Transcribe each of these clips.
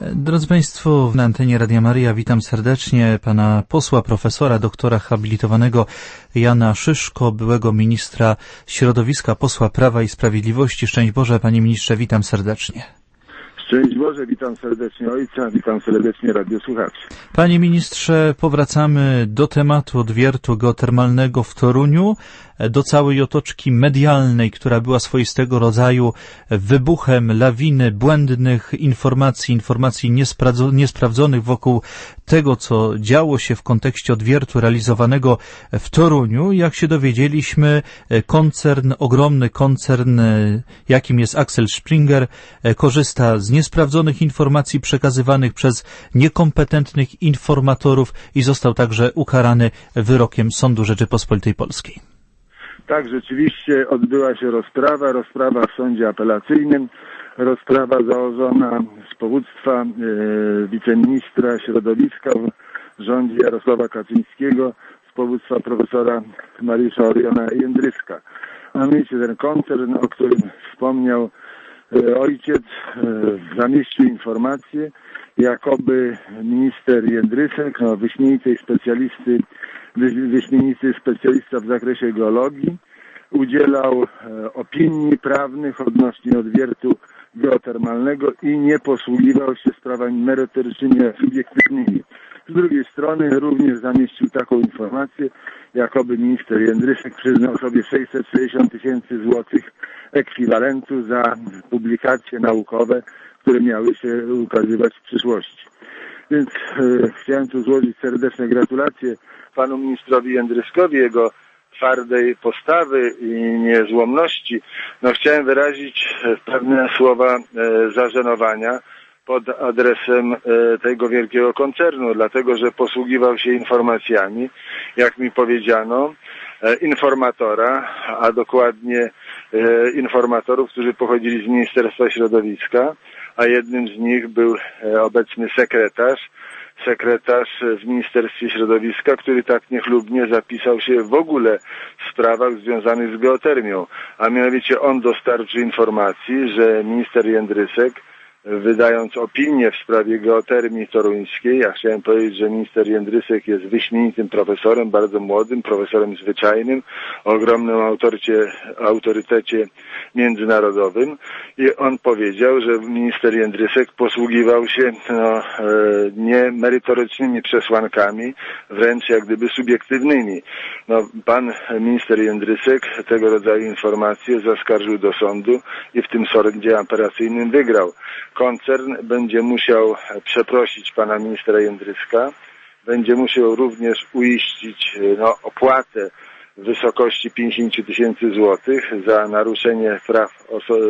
Drodzy Państwo, na antenie Radia Maryja witam serdecznie pana posła, profesora, doktora habilitowanego Jana Szyszko, byłego ministra środowiska, posła Prawa i Sprawiedliwości. Szczęść Boże, panie ministrze, witam serdecznie. Szczęść Boże, witam serdecznie ojca, witam serdecznie radiosłuchaczy. Panie ministrze, powracamy do tematu odwiertu geotermalnego w Toruniu, do całej otoczki medialnej, która była swoistego rodzaju wybuchem lawiny błędnych informacji niesprawdzonych wokół tego, co działo się w kontekście odwiertu realizowanego w Toruniu. Jak się dowiedzieliśmy, ogromny koncern, jakim jest Axel Springer, korzysta z niesprawdzonych informacji przekazywanych przez niekompetentnych informatorów i został także ukarany wyrokiem Sądu Rzeczypospolitej Polskiej. Tak, rzeczywiście odbyła się rozprawa w sądzie apelacyjnym, rozprawa założona z powództwa wiceministra środowiska w rządzie Jarosława Kaczyńskiego, z powództwa profesora Mariusza Oriona Jędryska. A mianowicie ten koncern, o którym wspomniał ojciec, zamieścił informację, jakoby minister Jędrysek, wyśmienity specjalista w zakresie geologii, udzielał opinii prawnych odnośnie odwiertu geotermalnego i nie posługiwał się sprawami merytorycznymi, subiektywnymi. Z drugiej strony również zamieścił taką informację, jakoby minister Jędrysek przyznał sobie 660 tysięcy złotych ekwiwalentu za publikacje naukowe, które miały się ukazywać w przyszłości. Więc chciałem tu złożyć serdeczne gratulacje panu ministrowi Jędryskowi, jego twardej postawy i niezłomności. Chciałem wyrazić pewne słowa zażenowania pod adresem tego wielkiego koncernu, dlatego że posługiwał się informacjami, jak mi powiedziano, informatora, a dokładnie informatorów, którzy pochodzili z Ministerstwa Środowiska, a jednym z nich był obecny sekretarz w Ministerstwie Środowiska, który tak niechlubnie zapisał się w ogóle w sprawach związanych z geotermią, a mianowicie on dostarczył informacji, że minister Jędrysek, wydając opinię w sprawie geotermii toruńskiej, ja chciałem powiedzieć, że minister Jędrysek jest wyśmienitym profesorem, bardzo młodym, profesorem zwyczajnym, o ogromnym autorytecie międzynarodowym, i on powiedział, że minister Jędrysek posługiwał się nie merytorycznymi przesłankami, wręcz jak gdyby subiektywnymi. Pan minister Jędrysek tego rodzaju informacje zaskarżył do sądu i w tym sądzie apelacyjnym wygrał. Koncern będzie musiał przeprosić pana ministra Jędryska, będzie musiał również uiścić opłatę w wysokości 50 tysięcy złotych za naruszenie praw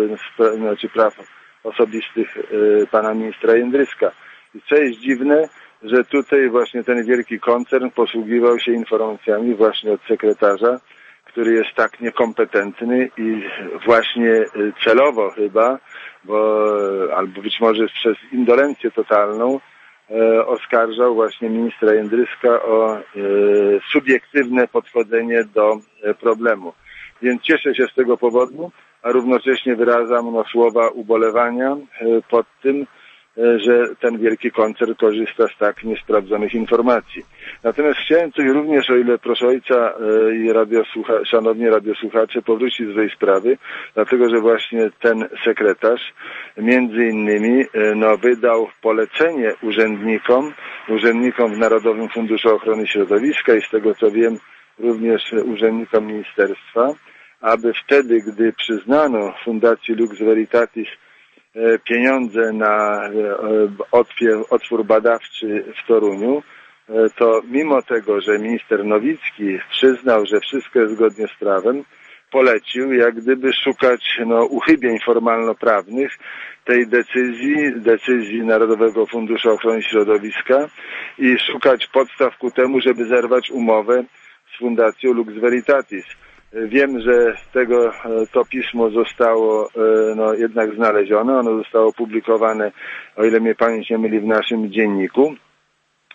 osobistych pana ministra Jędryska. I co jest dziwne, że tutaj właśnie ten wielki koncern posługiwał się informacjami właśnie od sekretarza, który jest tak niekompetentny i właśnie celowo chyba, albo być może przez indolencję totalną, oskarżał właśnie ministra Jędryska o subiektywne podchodzenie do problemu. Więc cieszę się z tego powodu, a równocześnie wyrażam słowa ubolewania pod tym, że ten wielki koncern korzysta z tak niesprawdzonych informacji. Natomiast chciałem tutaj również, o ile proszę ojca i szanowni radiosłuchacze, powrócić do tej sprawy, dlatego że właśnie ten sekretarz między innymi wydał polecenie urzędnikom w Narodowym Funduszu Ochrony Środowiska i z tego co wiem również urzędnikom ministerstwa, aby wtedy, gdy przyznano Fundacji Lux Veritatis pieniądze na otwór badawczy w Toruniu, to mimo tego, że minister Nowicki przyznał, że wszystko jest zgodnie z prawem, polecił jak gdyby szukać uchybień formalno-prawnych tej decyzji Narodowego Funduszu Ochrony Środowiska i szukać podstaw ku temu, żeby zerwać umowę z Fundacją Lux Veritatis. Wiem, że to pismo zostało jednak znalezione, ono zostało opublikowane, o ile mnie pamięć nie myli, w naszym dzienniku.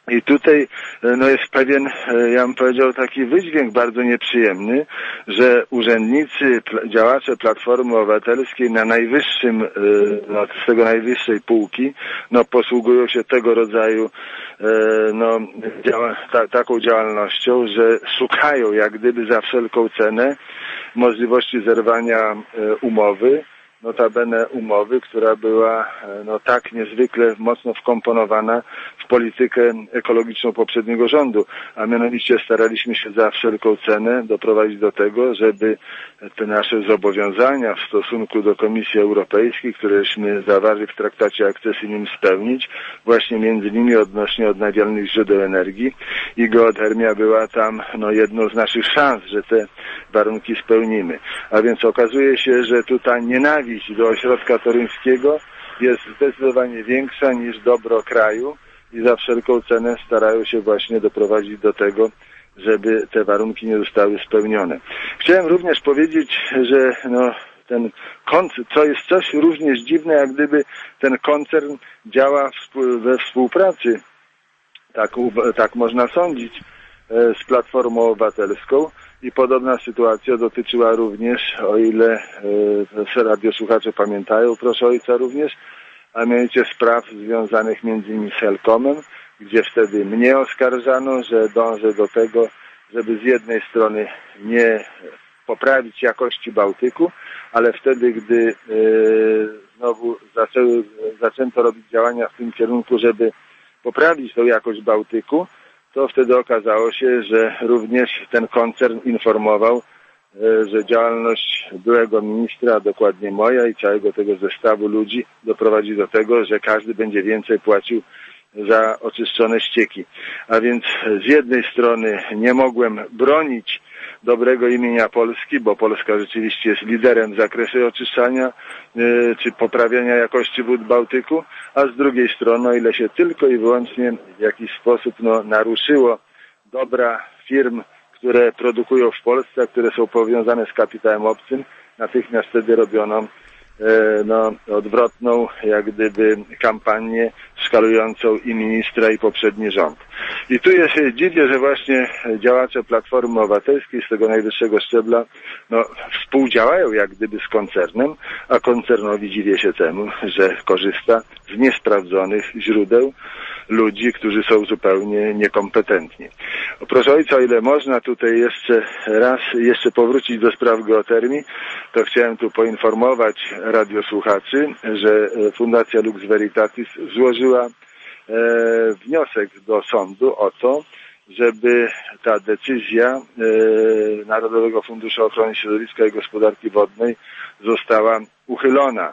I tutaj no jest pewien, ja bym powiedział, taki wydźwięk bardzo nieprzyjemny, że urzędnicy, działacze Platformy Obywatelskiej na najwyższym, no, z tego najwyższej półki, no posługują się tego rodzaju no, taką działalnością, że szukają jak gdyby za wszelką cenę możliwości zerwania umowy, notabene umowy, która była no tak niezwykle mocno wkomponowana w politykę ekologiczną poprzedniego rządu, a mianowicie staraliśmy się za wszelką cenę doprowadzić do tego, żeby te nasze zobowiązania w stosunku do Komisji Europejskiej, któreśmy zawarli w traktacie akcesyjnym, spełnić, właśnie między innymi odnośnie odnawialnych źródeł energii, i geotermia była tam no jedną z naszych szans, że te warunki spełnimy. A więc okazuje się, że tutaj nienawiść do ośrodka toruńskiego jest zdecydowanie większa niż dobro kraju i za wszelką cenę starają się właśnie doprowadzić do tego, żeby te warunki nie zostały spełnione. Chciałem również powiedzieć, że no, ten koncern, to jest coś również dziwne, jak gdyby ten koncern działa we współpracy, tak można sądzić, z Platformą Obywatelską. I podobna sytuacja dotyczyła również, o ile radiosłuchacze pamiętają, proszę ojca również, a mianowicie spraw związanych między innymi z Helcomem, gdzie wtedy mnie oskarżano, że dążę do tego, żeby z jednej strony nie poprawić jakości Bałtyku, ale wtedy, gdy znowu zaczęto robić działania w tym kierunku, żeby poprawić tą jakość Bałtyku, to wtedy okazało się, że również ten koncern informował, że działalność byłego ministra, a dokładnie moja i całego tego zestawu ludzi, doprowadzi do tego, że każdy będzie więcej płacił za oczyszczone ścieki. A więc z jednej strony nie mogłem bronić dobrego imienia Polski, bo Polska rzeczywiście jest liderem w zakresie oczyszczania czy poprawiania jakości wód Bałtyku, a z drugiej strony, o ile się tylko i wyłącznie w jakiś sposób naruszyło dobra firm, które produkują w Polsce, a które są powiązane z kapitałem obcym, natychmiast wtedy robiono odwrotną, jak gdyby, kampanię szkalującą i ministra, i poprzedni rząd. I tu ja się dziwię, że właśnie działacze Platformy Obywatelskiej z tego najwyższego szczebla współdziałają jak gdyby z koncernem, a koncernowi dziwię się temu, że korzysta z niesprawdzonych źródeł ludzi, którzy są zupełnie niekompetentni. Proszę ojca, o ile można tutaj jeszcze powrócić do spraw geotermii, to chciałem tu poinformować radiosłuchaczy, że Fundacja Lux Veritatis złożyła wniosek do sądu o to, żeby ta decyzja Narodowego Funduszu Ochrony Środowiska i Gospodarki Wodnej została uchylona.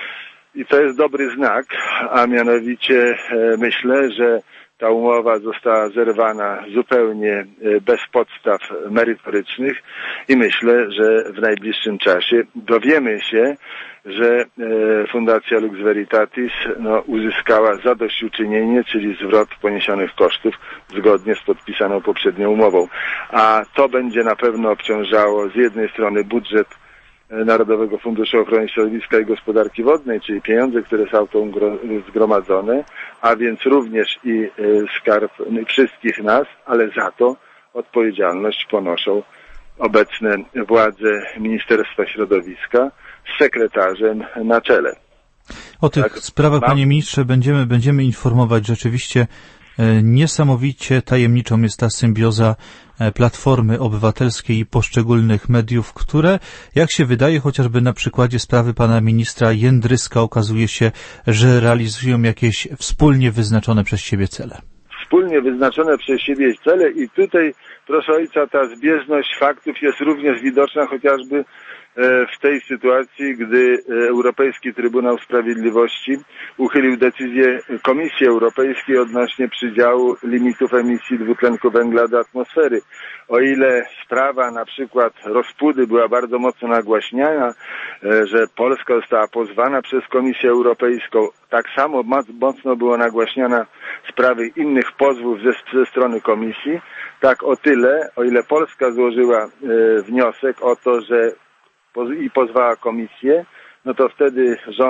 I to jest dobry znak, a mianowicie myślę, że ta umowa została zerwana zupełnie bez podstaw merytorycznych i myślę, że w najbliższym czasie dowiemy się, że Fundacja Lux Veritatis uzyskała zadośćuczynienie, czyli zwrot poniesionych kosztów zgodnie z podpisaną poprzednią umową. A to będzie na pewno obciążało z jednej strony budżet Narodowego Funduszu Ochrony Środowiska i Gospodarki Wodnej, czyli pieniądze, które są tu zgromadzone, a więc również i skarb wszystkich nas, ale za to odpowiedzialność ponoszą obecne władze Ministerstwa Środowiska z sekretarzem na czele. O tych sprawach, panie ministrze, będziemy informować. Rzeczywiście niesamowicie tajemniczą jest ta symbioza Platformy Obywatelskiej i poszczególnych mediów, które, jak się wydaje, chociażby na przykładzie sprawy pana ministra Jędryska, okazuje się, że realizują jakieś wspólnie wyznaczone przez siebie cele. Wspólnie wyznaczone przez siebie cele i tutaj, proszę ojca, ta zbieżność faktów jest również widoczna chociażby w tej sytuacji, gdy Europejski Trybunał Sprawiedliwości uchylił decyzję Komisji Europejskiej odnośnie przydziału limitów emisji dwutlenku węgla do atmosfery. O ile sprawa na przykład Rozpudy była bardzo mocno nagłaśniana, że Polska została pozwana przez Komisję Europejską, tak samo mocno było nagłaśniana sprawy innych pozwów ze strony Komisji, tak o ile Polska złożyła wniosek o to, że i pozwała komisję, no to wtedy rząd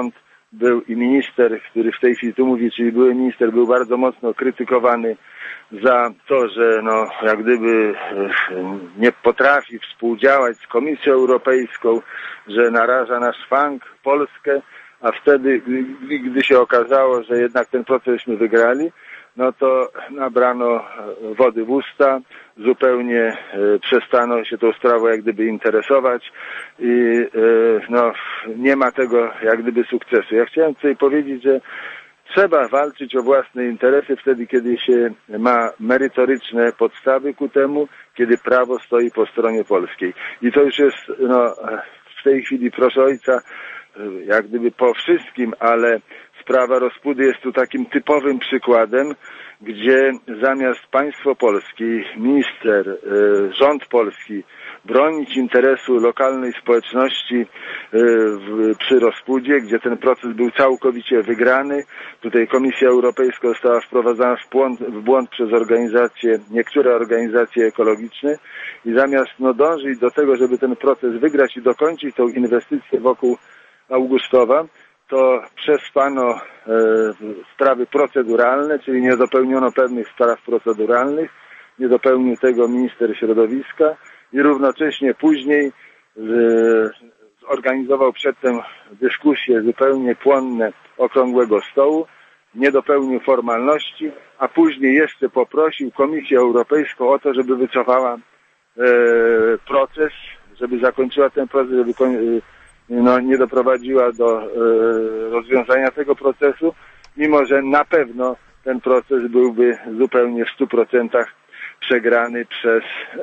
był i minister, który w tej chwili tu mówi, czyli były minister, był bardzo mocno krytykowany za to, że jak gdyby nie potrafi współdziałać z Komisją Europejską, że naraża na szwank Polskę, a wtedy, gdy się okazało, że jednak ten procesśmy wygrali, to nabrano wody w usta, zupełnie przestano się tą sprawą jak gdyby interesować i nie ma tego jak gdyby sukcesu. Ja chciałem tutaj powiedzieć, że trzeba walczyć o własne interesy wtedy, kiedy się ma merytoryczne podstawy ku temu, kiedy prawo stoi po stronie polskiej. I to już jest w tej chwili, proszę ojca, jak gdyby po wszystkim, ale sprawa Rospudy jest tu takim typowym przykładem, gdzie zamiast państwo polskie, minister, rząd polski bronić interesu lokalnej społeczności przy Rospudzie, gdzie ten proces był całkowicie wygrany, tutaj Komisja Europejska została wprowadzona w błąd przez niektóre organizacje ekologiczne i zamiast dążyć do tego, żeby ten proces wygrać i dokończyć tą inwestycję wokół Augustowa, to przespano sprawy proceduralne, czyli nie dopełniono pewnych spraw proceduralnych, nie dopełnił tego minister środowiska i równocześnie później zorganizował przedtem dyskusje zupełnie płonne okrągłego stołu, nie dopełnił formalności, a później jeszcze poprosił Komisję Europejską o to, żeby wycofała proces, żeby zakończyła ten proces, żeby nie doprowadziła do rozwiązania tego procesu, mimo że na pewno ten proces byłby zupełnie w 100% przegrany przez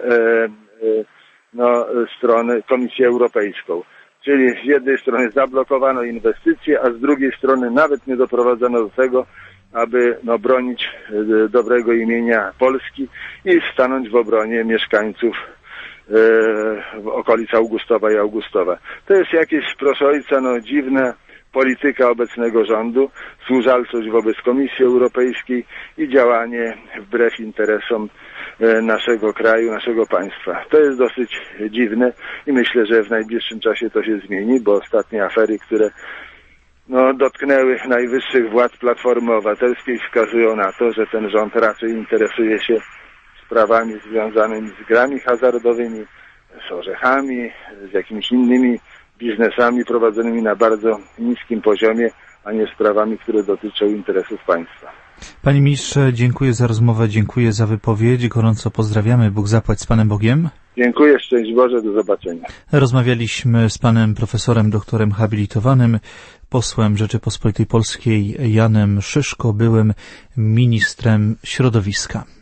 stronę Komisję Europejską. Czyli z jednej strony zablokowano inwestycje, a z drugiej strony nawet nie doprowadzono do tego, aby bronić dobrego imienia Polski i stanąć w obronie mieszkańców w okolicy Augustowa i Augustowa. To jest jakieś, proszę ojca, dziwna polityka obecnego rządu, służalczość wobec Komisji Europejskiej i działanie wbrew interesom naszego kraju, naszego państwa. To jest dosyć dziwne i myślę, że w najbliższym czasie to się zmieni, bo ostatnie afery, które dotknęły najwyższych władz Platformy Obywatelskiej, wskazują na to, że ten rząd raczej interesuje się sprawami związanymi z grami hazardowymi, z orzechami, z jakimiś innymi biznesami prowadzonymi na bardzo niskim poziomie, a nie sprawami, które dotyczą interesów państwa. Panie ministrze, dziękuję za rozmowę, dziękuję za wypowiedź, gorąco pozdrawiamy, Bóg zapłać z Panem Bogiem. Dziękuję, szczęść Boże, do zobaczenia. Rozmawialiśmy z panem profesorem, doktorem habilitowanym, posłem Rzeczypospolitej Polskiej Janem Szyszko, byłym ministrem środowiska.